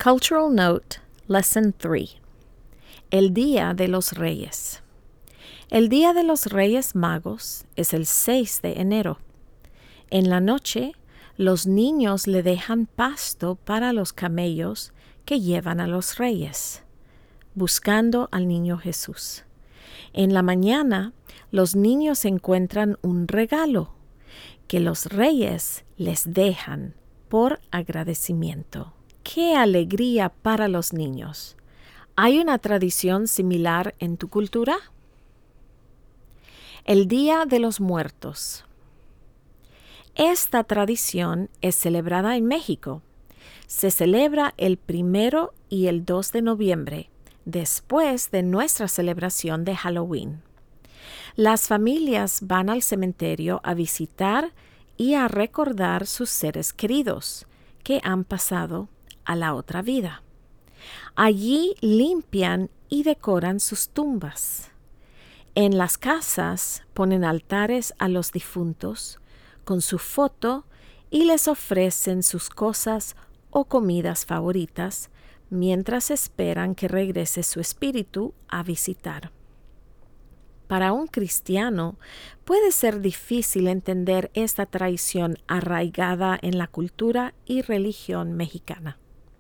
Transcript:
Cultural Note, Lesson 3. El Día de los Reyes. El Día de los Reyes Magos es el 6 de enero. En la noche, los niños le dejan pasto para los camellos que llevan a los reyes, buscando al niño Jesús. En la mañana, los niños encuentran un regalo que los reyes les dejan por agradecimiento. ¡Qué alegría para los niños! ¿Hay una tradición similar en tu cultura? El Día de los Muertos. Esta tradición es celebrada en México. Se celebra el 1 y el 2 de noviembre, después de nuestra celebración de Halloween. Las familias van al cementerio a visitar y a recordar sus seres queridos que han pasado a la otra vida. Allí limpian y decoran sus tumbas. En las casas ponen altares a los difuntos con su foto y les ofrecen sus cosas o comidas favoritas mientras esperan que regrese su espíritu a visitar. Para un cristiano puede ser difícil entender esta tradición arraigada en la cultura y religión mexicana.